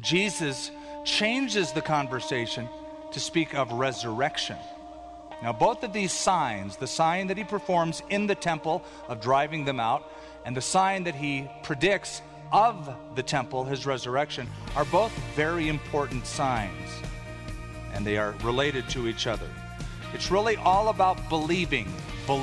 Jesus changes the conversation to speak of resurrection. Now, both of these signs, the sign that he performs in the temple of driving them out, and the sign that he predicts of the temple, his resurrection, are both very important signs, and they are related to each other. It's really all about believing.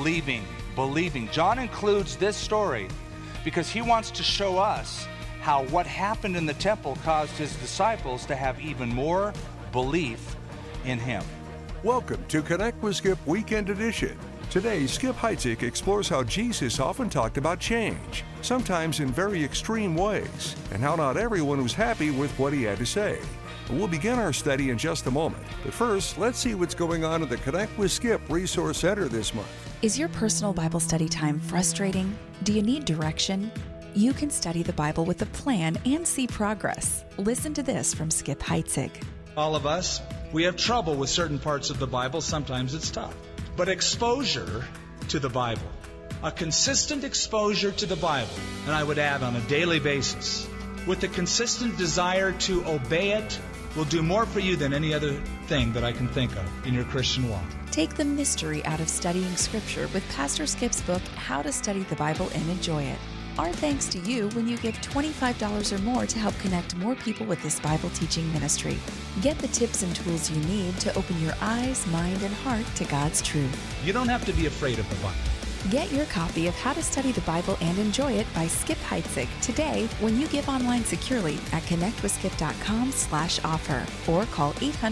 John includes this story because he wants to show us how what happened in the temple caused his disciples to have even more belief in him. Welcome to Connect with Skip Weekend Edition. Today, Skip Heitzig explores how Jesus often talked about change, sometimes in very extreme ways, and how not everyone was happy with what he had to say. We'll begin our study in just a moment, but first, let's see what's going on at the Connect with Skip Resource Center this month. Is your personal Bible study time frustrating? Do you need direction? You can study the Bible with a plan and see progress. Listen to this from Skip Heitzig. All of us, we have trouble with certain parts of the Bible. Sometimes it's tough. But exposure to the Bible, a consistent exposure to the Bible, and I would add on a daily basis, with a consistent desire to obey it, will do more for you than any other thing that I can think of in your Christian walk. Take the mystery out of studying Scripture with Pastor Skip's book, How to Study the Bible and Enjoy It. Our thanks to you when you give $25 or more to help connect more people with this Bible teaching ministry. Get the tips and tools you need to open your eyes, mind, and heart to God's truth. You don't have to be afraid of the Bible. Get your copy of How to Study the Bible and Enjoy It by Skip Heitzig today when you give online securely at connectwithskip.com/offer or call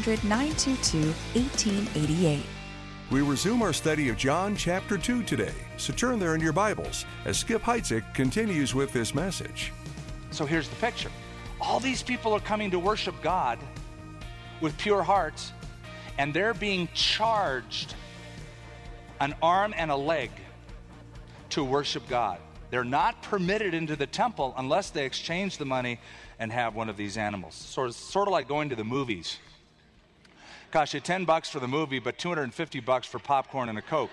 800-922-1888. We resume our study of John chapter 2 today, so turn there in your Bibles as Skip Heitzig continues with this message. So here's the picture. All these people are coming to worship God with pure hearts, and they're being charged an arm and a leg to worship God. They're not permitted into the temple unless they exchange the money and have one of these animals. Sort of like going to the movies. Cost you $10 for the movie, but $250 for popcorn and a Coke.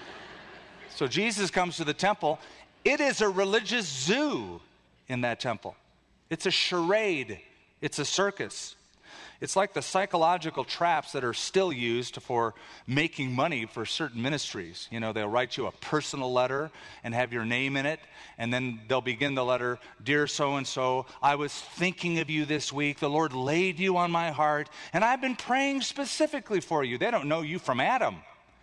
So Jesus comes to the temple. It is a religious zoo in that temple. It's a charade. It's a circus. It's like the psychological traps that are still used for making money for certain ministries. You know, they'll write you a personal letter and have your name in it, and then they'll begin the letter, "Dear so-and-so, I was thinking of you this week. The Lord laid you on my heart, and I've been praying specifically for you." They don't know you from Adam.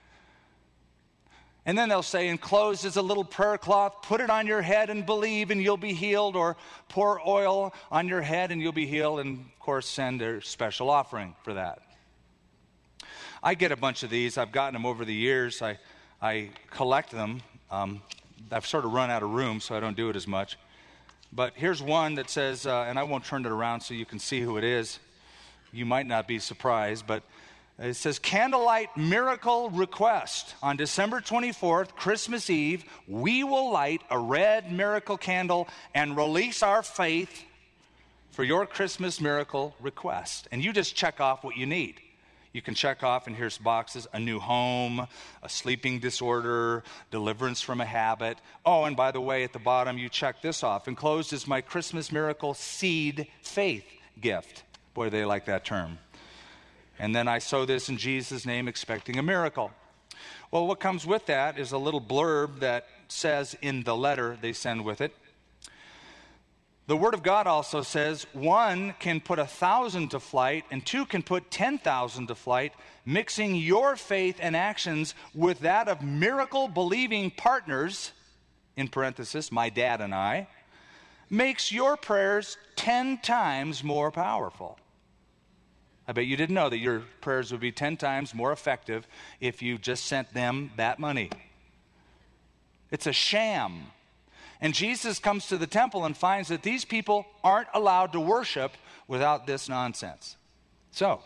And then they'll say, enclosed is a little prayer cloth, put it on your head and believe and you'll be healed, or pour oil on your head and you'll be healed, and of course send a special offering for that. I get a bunch of these. I've gotten them over the years. I collect them. I've sort of run out of room, so I don't do it as much. But here's one that says, and I won't turn it around so you can see who it is. You might not be surprised, but it says, Candlelight Miracle Request. On December 24th, Christmas Eve, we will light a red miracle candle and release our faith for your Christmas miracle request. And you just check off what you need. You can check off, and here's boxes: a new home, a sleeping disorder, deliverance from a habit. Oh, and by the way, at the bottom, you check this off. Enclosed is my Christmas miracle seed faith gift. Boy, they like that term. And then I sow this in Jesus' name, expecting a miracle. Well, what comes with that is a little blurb that says in the letter they send with it. The Word of God also says, 1 can put 1,000 to flight, and 2 can put 10,000 to flight, mixing your faith and actions with that of miracle-believing partners, in parenthesis, my dad and I, makes your prayers 10 times more powerful. I bet you didn't know that your prayers would be 10 times more effective if you just sent them that money. It's a sham. And Jesus comes to the temple and finds that these people aren't allowed to worship without this nonsense. So,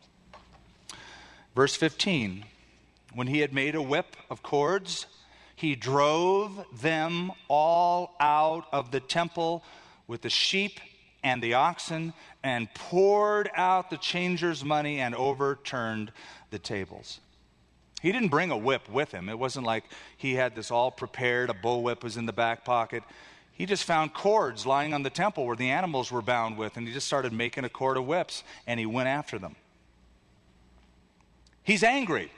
verse 15, when he had made a whip of cords, he drove them all out of the temple with the sheep and the oxen, and poured out the changers' money and overturned the tables. He didn't bring a whip with him. It wasn't like he had this all prepared, a bullwhip was in the back pocket. He just found cords lying on the temple where the animals were bound with, and he just started making a cord of whips, and he went after them. He's angry.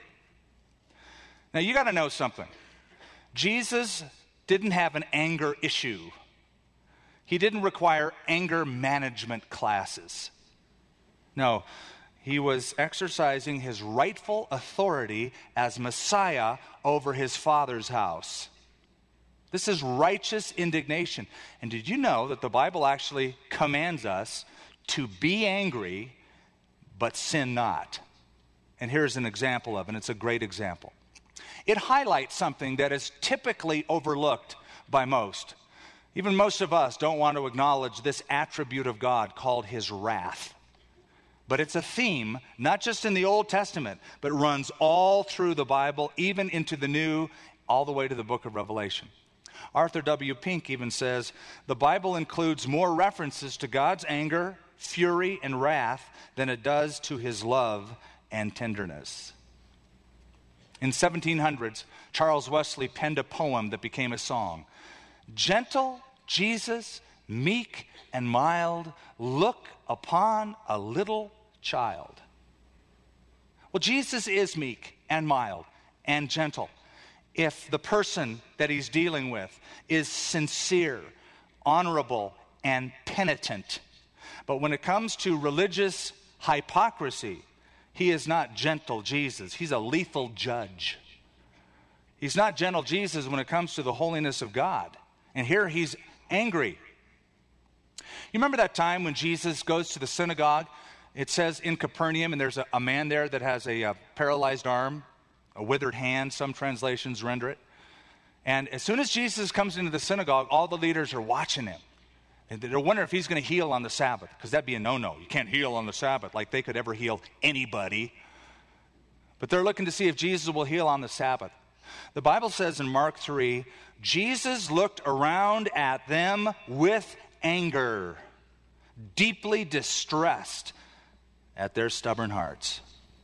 Now, you got to know something. Jesus didn't have an anger issue. He didn't require anger management classes. No, he was exercising his rightful authority as Messiah over his Father's house. This is righteous indignation. And did you know that the Bible actually commands us to be angry, but sin not? And here's an example of it, and it's a great example. It highlights something that is typically overlooked by most. Even most of us don't want to acknowledge this attribute of God called his wrath. But it's a theme, not just in the Old Testament, but runs all through the Bible, even into the New, all the way to the book of Revelation. Arthur W. Pink even says, the Bible includes more references to God's anger, fury, and wrath than it does to his love and tenderness. In 1700s, Charles Wesley penned a poem that became a song. Gentle Jesus, meek and mild, look upon a little child. Well, Jesus is meek and mild and gentle if the person that he's dealing with is sincere, honorable, and penitent. But when it comes to religious hypocrisy, he is not gentle Jesus. He's a lethal judge. He's not gentle Jesus when it comes to the holiness of God. And here he's angry. You remember that time when Jesus goes to the synagogue? It says in Capernaum, and there's a man there that has a paralyzed arm, a withered hand, some translations render it. And as soon as Jesus comes into the synagogue, all the leaders are watching him. And they're wondering if he's going to heal on the Sabbath, because that'd be a no-no. You can't heal on the Sabbath, like they could ever heal anybody. But they're looking to see if Jesus will heal on the Sabbath. The Bible says in Mark 3, Jesus looked around at them with anger, deeply distressed at their stubborn hearts.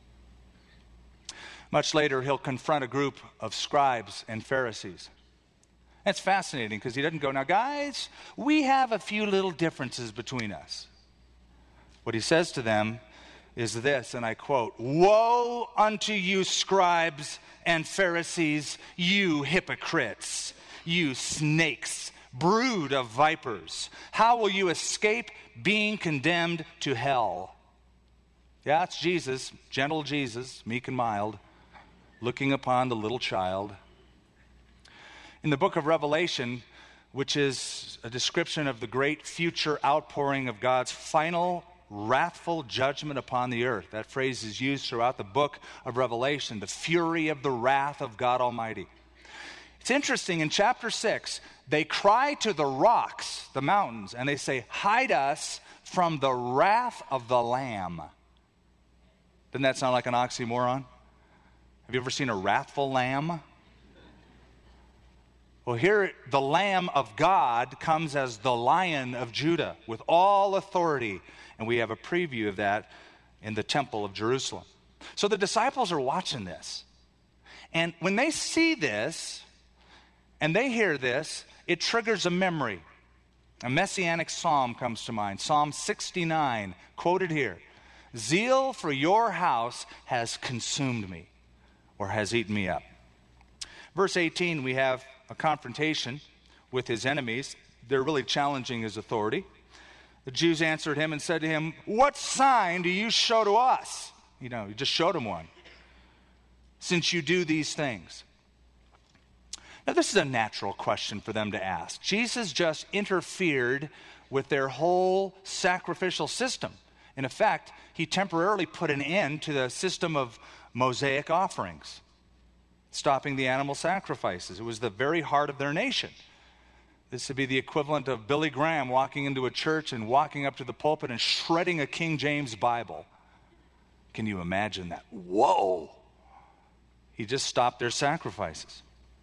Much later, he'll confront a group of scribes and Pharisees. That's fascinating because he doesn't go, now guys, we have a few little differences between us. What he says to them is this, and I quote, woe unto you scribes and Pharisees, you hypocrites, you snakes, brood of vipers. How will you escape being condemned to hell? Yeah, it's Jesus, gentle Jesus, meek and mild, looking upon the little child. In the book of Revelation, which is a description of the great future outpouring of God's final wrathful judgment upon the earth. That phrase is used throughout the book of Revelation, the fury of the wrath of God Almighty. It's interesting, in chapter 6, they cry to the rocks, the mountains, and they say, hide us from the wrath of the Lamb. Doesn't that sound like an oxymoron? Have you ever seen a wrathful lamb? Well, here the Lamb of God comes as the Lion of Judah with all authority. And we have a preview of that in the Temple of Jerusalem. So the disciples are watching this. And when they see this and they hear this, it triggers a memory. A messianic psalm comes to mind. Psalm 69, quoted here. Zeal for your house has consumed me, or has eaten me up. Verse 18, we have a confrontation with his enemies. They're really challenging his authority. The Jews answered him and said to him, what sign do you show to us? He just showed him one. Since you do these things. Now, this is a natural question for them to ask. Jesus just interfered with their whole sacrificial system. In effect, he temporarily put an end to the system of Mosaic offerings, stopping the animal sacrifices. It was the very heart of their nation. This would be the equivalent of Billy Graham walking into a church and walking up to the pulpit and shredding a King James Bible. Can you imagine that? Whoa! He just stopped their sacrifices.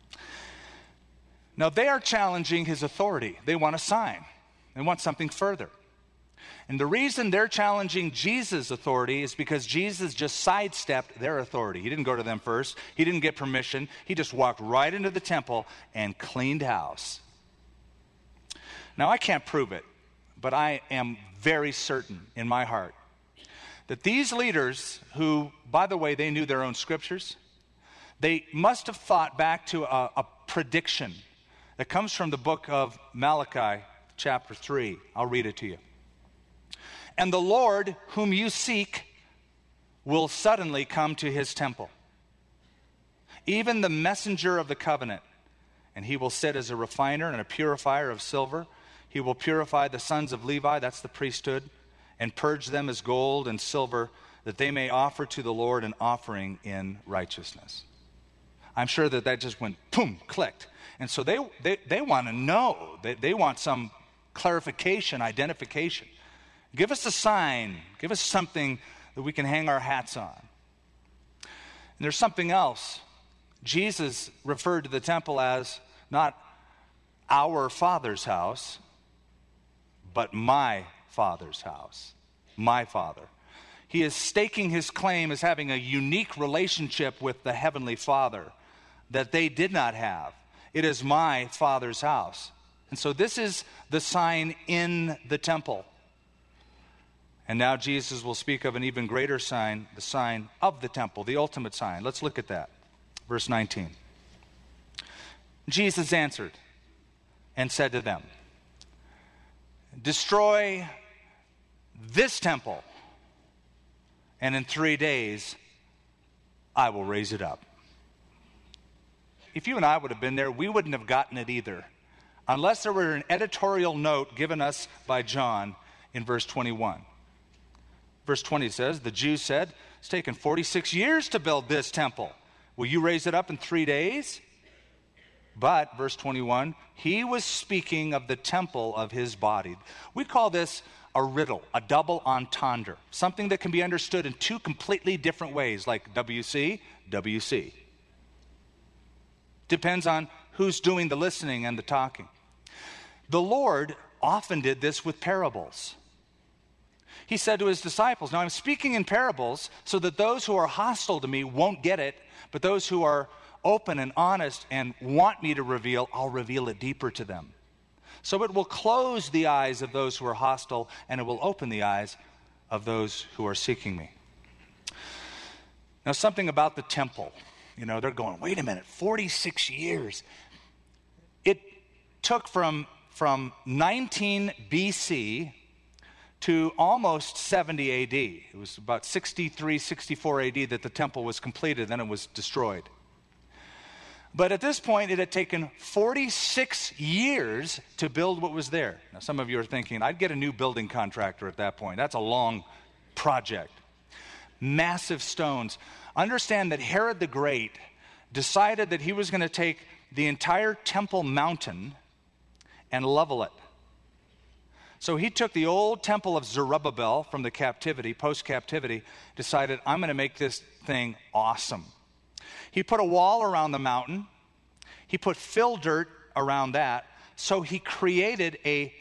Now, they are challenging his authority. They want a sign. They want something further. And the reason they're challenging Jesus' authority is because Jesus just sidestepped their authority. He didn't go to them first. He didn't get permission. He just walked right into the temple and cleaned house. Now, I can't prove it, but I am very certain in my heart that these leaders who, by the way, they knew their own scriptures, they must have thought back to a prediction that comes from the book of Malachi, chapter 3. I'll read it to you. And the Lord whom you seek will suddenly come to his temple, even the messenger of the covenant, and he will sit as a refiner and a purifier of silver. He will purify the sons of Levi, that's the priesthood, and purge them as gold and silver, that they may offer to the Lord an offering in righteousness. I'm sure that just went, boom, clicked. And so they want to know. They want some clarification, identification. Give us a sign. Give us something that we can hang our hats on. And there's something else. Jesus referred to the temple as not our Father's house, but my Father's house. My Father. He is staking his claim as having a unique relationship with the Heavenly Father that they did not have. It is my Father's house. And so this is the sign in the temple. And now Jesus will speak of an even greater sign, the sign of the temple, the ultimate sign. Let's look at that. Verse 19. Jesus answered and said to them, destroy this temple, and in 3 days I will raise it up. If you and I would have been there, we wouldn't have gotten it either, unless there were an editorial note given us by John in verse 21. Verse 20 says, the Jews said, it's taken 46 years to build this temple. Will you raise it up in 3 days? But, verse 21, he was speaking of the temple of his body. We call this a riddle, a double entendre, something that can be understood in two completely different ways, like WC, WC. Depends on who's doing the listening and the talking. The Lord often did this with parables. He said to his disciples, now I'm speaking in parables so that those who are hostile to me won't get it, but those who are open and honest and want me to reveal, I'll reveal it deeper to them. So it will close the eyes of those who are hostile, and it will open the eyes of those who are seeking me. Now, something about the temple. You know, they're going, wait a minute, 46 years. It took from 19 BC to almost 70 AD. It was about 63, 64 AD that the temple was completed, then it was destroyed. But at this point, it had taken 46 years to build what was there. Now, some of you are thinking, I'd get a new building contractor at that point. That's a long project. Massive stones. Understand that Herod the Great decided that he was going to take the entire Temple Mountain and level it. So he took the old temple of Zerubbabel from the captivity, post-captivity, decided, I'm going to make this thing awesome. He put a wall around the mountain. He put fill dirt around that. So he created a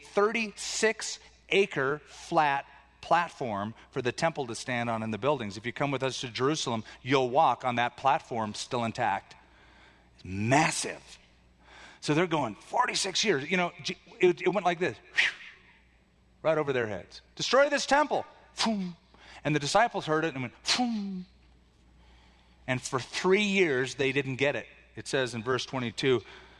36-acre flat platform for the temple to stand on in the buildings. If you come with us to Jerusalem, you'll walk on that platform still intact. It's massive. So they're going, 46 years. You know, it went like this. Right over their heads. Destroy this temple. And the disciples heard it and went, and for 3 years they didn't get it. It says in verse 22,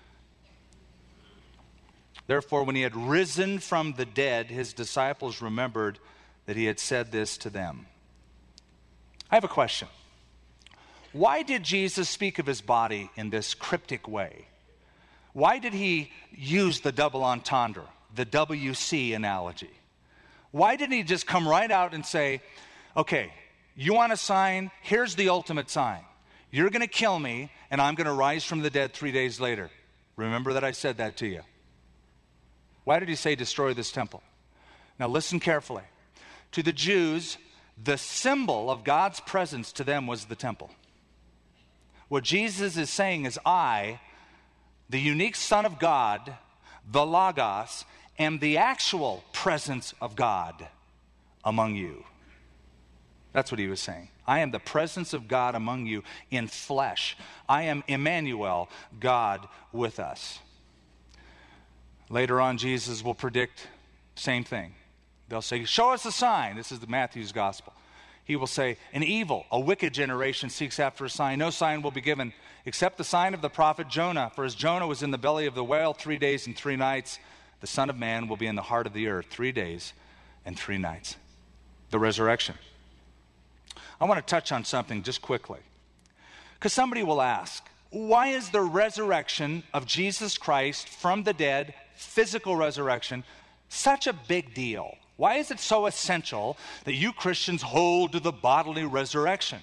therefore when he had risen from the dead, his disciples remembered that he had said this to them. I have a question. Why did Jesus speak of his body in this cryptic way? Why did he use the double entendre, the WC analogy? Why didn't he just come right out and say, okay, you want a sign? Here's the ultimate sign. You're going to kill me, and I'm going to rise from the dead 3 days later. Remember that I said that to you. Why did he say destroy this temple? Now listen carefully. To the Jews, the symbol of God's presence to them was the temple. What Jesus is saying is I, the unique Son of God, the Logos, am the actual presence of God among you. That's what he was saying. I am the presence of God among you in flesh. I am Emmanuel, God with us. Later on, Jesus will predict same thing. They'll say, show us a sign. This is the Matthew's gospel. He will say, an evil, a wicked generation seeks after a sign. No sign will be given except the sign of the prophet Jonah. For as Jonah was in the belly of the whale 3 days and 3 nights, the Son of Man will be in the heart of the earth 3 days and 3 nights. The resurrection. I want to touch on something just quickly. Because somebody will ask, why is the resurrection of Jesus Christ from the dead, physical resurrection, such a big deal? Why is it so essential that you Christians hold to the bodily resurrection?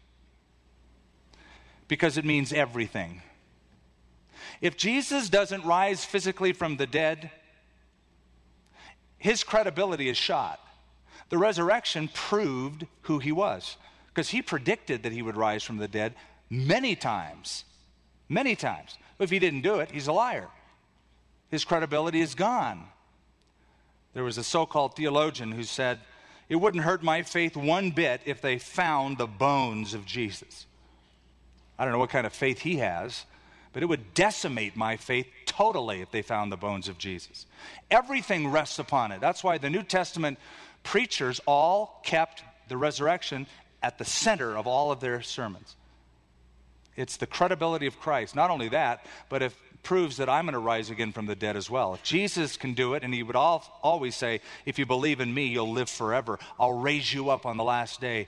Because it means everything. If Jesus doesn't rise physically from the dead, his credibility is shot. The resurrection proved who he was, because he predicted that he would rise from the dead many times. Many times. But if he didn't do it, he's a liar. His credibility is gone. There was a so-called theologian who said, it wouldn't hurt my faith one bit if they found the bones of Jesus. I don't know what kind of faith he has, but it would decimate my faith totally if they found the bones of Jesus. Everything rests upon it. That's why the New Testament preachers all kept the resurrection at the center of all of their sermons. It's the credibility of Christ. Not only that, but it proves that I'm going to rise again from the dead as well. If Jesus can do it, and he would always say, if you believe in me, you'll live forever. I'll raise you up on the last day.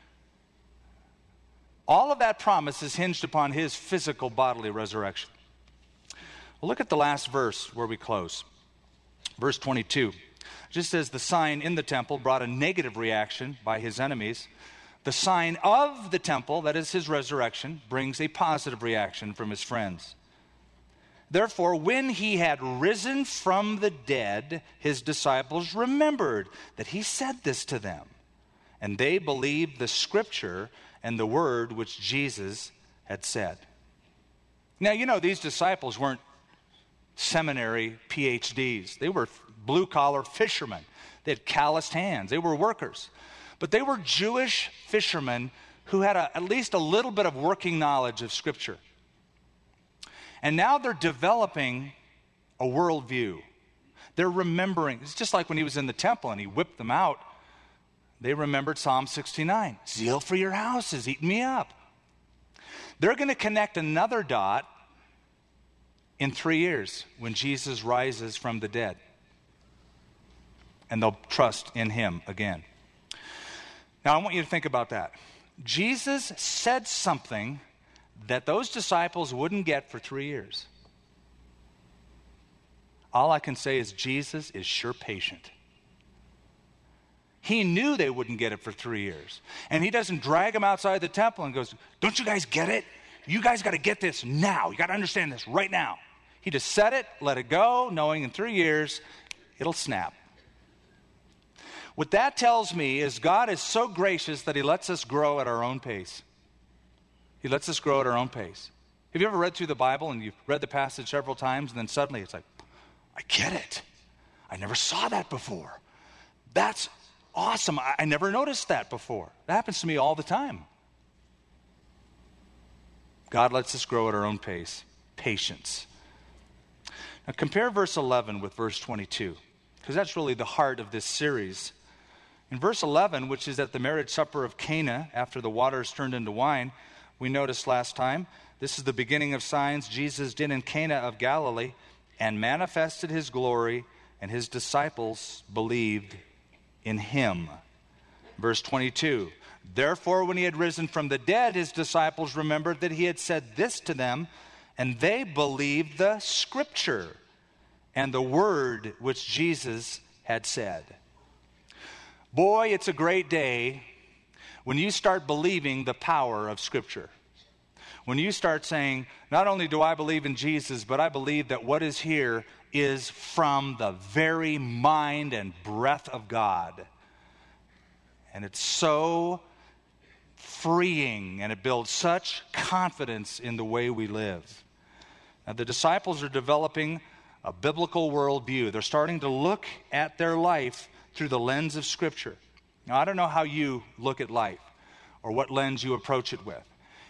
All of that promise is hinged upon his physical bodily resurrection. Well, look at the last verse where we close. Verse 22. Just as the sign in the temple brought a negative reaction by his enemies, the sign of the temple, that is his resurrection, brings a positive reaction from his friends. Therefore, when he had risen from the dead, his disciples remembered that he said this to them. And they believed the scripture and the word which Jesus had said. Now, you know, these disciples weren't seminary PhDs. They were blue-collar fishermen. They had calloused hands. They were workers. But they were Jewish fishermen who had at least a little bit of working knowledge of Scripture. And now they're developing a worldview. They're remembering. It's just like when he was in the temple and he whipped them out. They remembered Psalm 69. Zeal for your house is eating me up. They're going to connect another dot in 3 years when Jesus rises from the dead. And they'll trust in him again. Now, I want you to think about that. Jesus said something that those disciples wouldn't get for 3 years. All I can say is Jesus is sure patient. He knew they wouldn't get it for 3 years. And he doesn't drag them outside the temple and goes, don't you guys get it? You guys got to get this now. You got to understand this right now. He just said it, let it go, knowing in 3 years it'll snap. What that tells me is God is so gracious that he lets us grow at our own pace. He lets us grow at our own pace. Have you ever read through the Bible and you've read the passage several times and then suddenly it's like, I get it. I never saw that before. That's awesome. I never noticed that before. That happens to me all the time. God lets us grow at our own pace. Patience. Now compare verse 11 with verse 22, because that's really the heart of this series. In verse 11, which is at the marriage supper of Cana, after the water is turned into wine, we noticed last time, this is the beginning of signs Jesus did in Cana of Galilee and manifested his glory, and his disciples believed in him. Verse 22, therefore when he had risen from the dead, his disciples remembered that he had said this to them, and they believed the scripture and the word which Jesus had said. Boy, it's a great day when you start believing the power of Scripture. When you start saying, not only do I believe in Jesus, but I believe that what is here is from the very mind and breath of God. And it's so freeing, and it builds such confidence in the way we live. Now, the disciples are developing a biblical worldview. They're starting to look at their life through the lens of Scripture. Now, I don't know how you look at life or what lens you approach it with.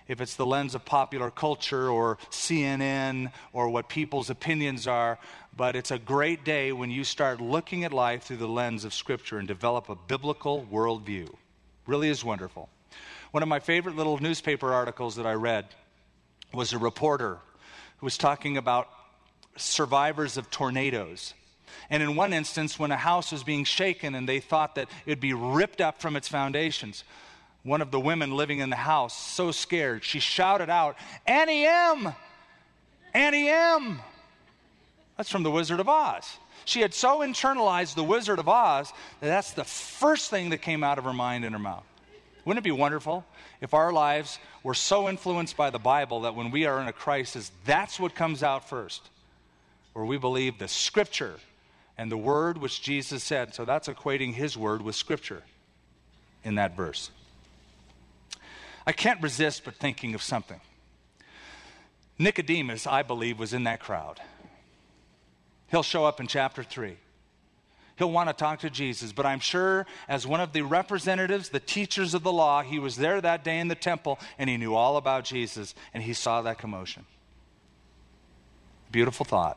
if it's the lens of popular culture or CNN or what people's opinions are, but it's a great day when you start looking at life through the lens of Scripture and develop a biblical worldview. Really is wonderful. One of my favorite little newspaper articles that I read was a reporter who was talking about survivors of tornadoes. And in one instance, when a house was being shaken and they thought that it would be ripped up from its foundations, one of the women living in the house, so scared, she shouted out, "Annie M! Annie M!" That's from The Wizard of Oz. She had so internalized The Wizard of Oz that that's the first thing that came out of her mind and her mouth. Wouldn't it be wonderful if our lives were so influenced by the Bible that when we are in a crisis, that's what comes out first, where we believe the Scripture and the Word which Jesus said. So that's equating His Word with Scripture in that verse. I can't resist but thinking of something. Nicodemus, I believe, was in that crowd. He'll show up in chapter 3. He'll want to talk to Jesus, but I'm sure as one of the representatives, the teachers of the law, he was there that day in the temple and he knew all about Jesus and he saw that commotion. Beautiful thought.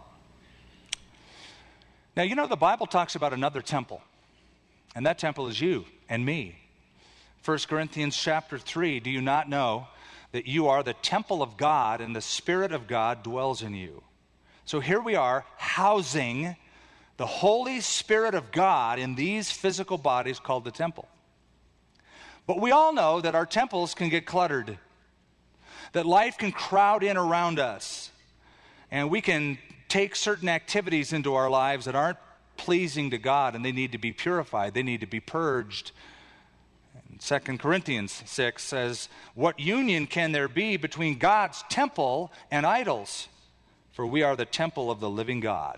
Now, you know, the Bible talks about another temple, and that temple is you and me. 1 Corinthians chapter 3, do you not know that you are the temple of God and the Spirit of God dwells in you? So here we are housing the Holy Spirit of God in these physical bodies called the temple. But we all know that our temples can get cluttered, that life can crowd in around us, and we can take certain activities into our lives that aren't pleasing to God, and they need to be purified, they need to be purged. 2 Corinthians 6 says, "What union can there be between God's temple and idols? For we are the temple of the living God."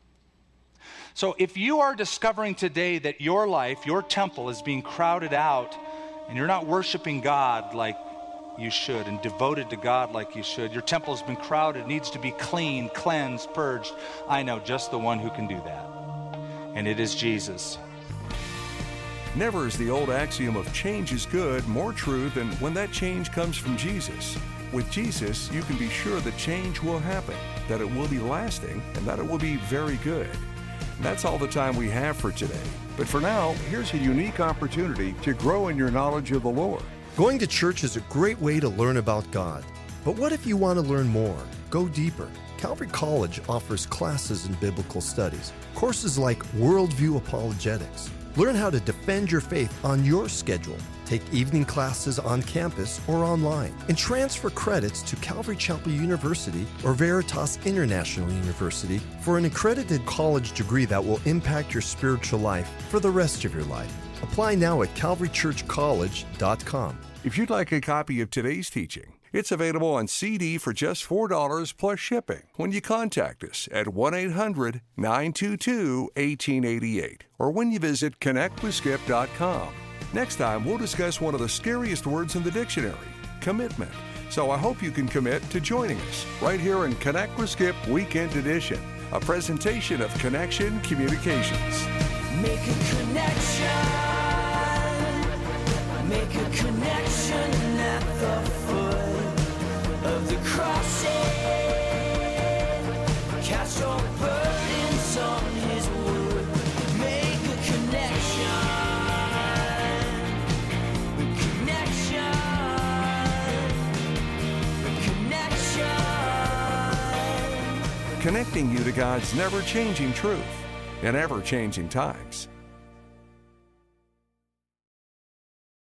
So if you are discovering today that your life, your temple is being crowded out and you're not worshiping God like you should and devoted to God like you should, your temple has been crowded, needs to be cleaned, cleansed, purged, I know just the one who can do that. And it is Jesus. Never is the old axiom of change is good more true than when that change comes from Jesus. With Jesus, you can be sure that change will happen, that it will be lasting, and that it will be very good. And that's all the time we have for today. But for now, here's a unique opportunity to grow in your knowledge of the Lord. Going to church is a great way to learn about God. But what if you want to learn more, go deeper? Calvary College offers classes in biblical studies, courses like Worldview Apologetics. Learn how to defend your faith on your schedule. Take evening classes on campus or online, and transfer credits to Calvary Chapel University or Veritas International University for an accredited college degree that will impact your spiritual life for the rest of your life. Apply now at calvarychurchcollege.com. If you'd like a copy of today's teaching, it's available on CD for just $4 plus shipping when you contact us at 1-800-922-1888 or when you visit connectwithskip.com. Next time, we'll discuss one of the scariest words in the dictionary, commitment. So I hope you can commit to joining us right here in Connect with Skip Weekend Edition, a presentation of Connection Communications. Make a connection. Make a connection at the foot of the crossing. Cast your burdens on His wood. Make a connection. Connecting you to God's never-changing truth in ever-changing times.